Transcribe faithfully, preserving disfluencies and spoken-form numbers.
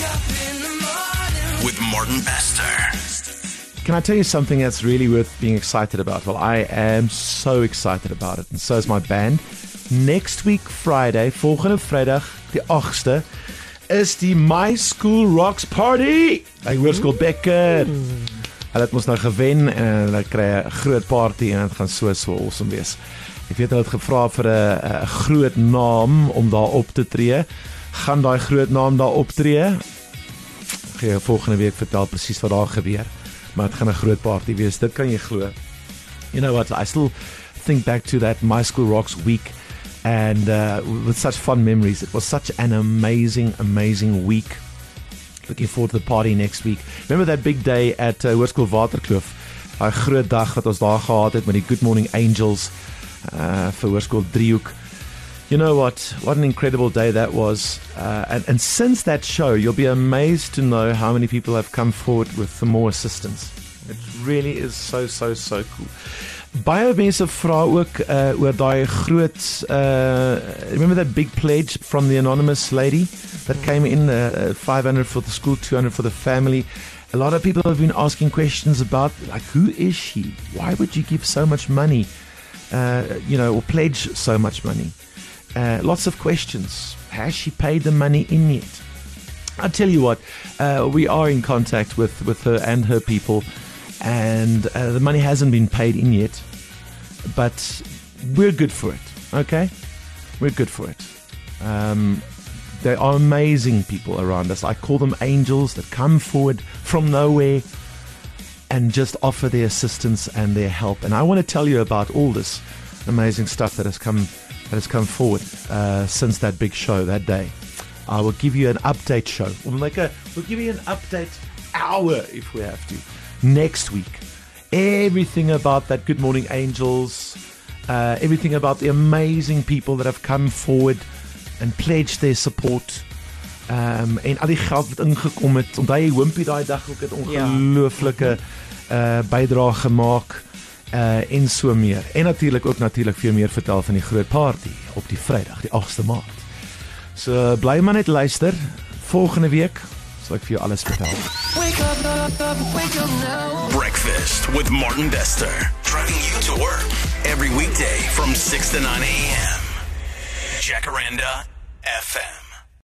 With Martin Bester. Can I tell you something that's really worth being excited about? Well, I am so excited about it, and so is my band. Next week, Friday, volgende Vrydag, die agste, is die My School Rocks Party by Hoërskool Becker. Hulle het ons nou gewen en hulle kry 'n groot party en dit gaan so so awesome wees. Ek weet hulle het gevra vir 'n groot naam om daar op te tree. Gaan daai groot naam daar optree? Ek gaan jou volgende week vertel presies wat daar gebeur. Maar het gaan 'n groot party wees, dit kan jy glo. You know what, I still think back to that My School Rocks week and uh, with such fun memories. It was such an amazing, amazing week. Looking forward to the party next week. Remember that big day at uh, Hoërskool Waterkloof? Daai groot dag wat ons daar gehad het met die Good Morning Angels uh, vir Hoërskool Driehoek. You know what? What an incredible day that was. Uh, and, and since that show, you'll be amazed to know how many people have come forward with more assistance. It really is so, so, so cool. Baie mense vra ook uh, oor daai groot, uh, remember that big pledge from the anonymous lady that came in, uh, five hundred for the school, two hundred for the family. A lot of people have been asking questions about, like, who is she? Why would you give so much money, uh, you know, or pledge so much money? Uh, lots of questions. Has she paid the money in yet? I'll tell you what, uh, we are in contact with, with her and her people, and uh, the money hasn't been paid in yet, but we're good for it, okay? We're good for it. Um, there are amazing people around us. I call them angels that come forward from nowhere and just offer their assistance and their help. And I want to tell you about all this amazing stuff that has come that has come forward uh, since that big show that day. I will give you an update show. We'll, make a, we'll give you an update hour if we have to. Next week. Everything about that Good Morning Angels, uh, everything about the amazing people that have come forward and pledged their support. Um, en al die geld wat ingekom het. Onthou jy Wimpy daai dag ook het ongelooflike uh, bydrae gemaak. Uh, en so meer. En natuurlijk ook natuurlijk veel meer vertel van die groot party op die Vrydag, die agste Maart. So bly maar net luister. Volgende week sal ek vir jou alles vertel. Wake up, up, up, wake up now. Breakfast with Martin Bester. Driving you to work every weekday from six to nine a.m. Jacaranda F M.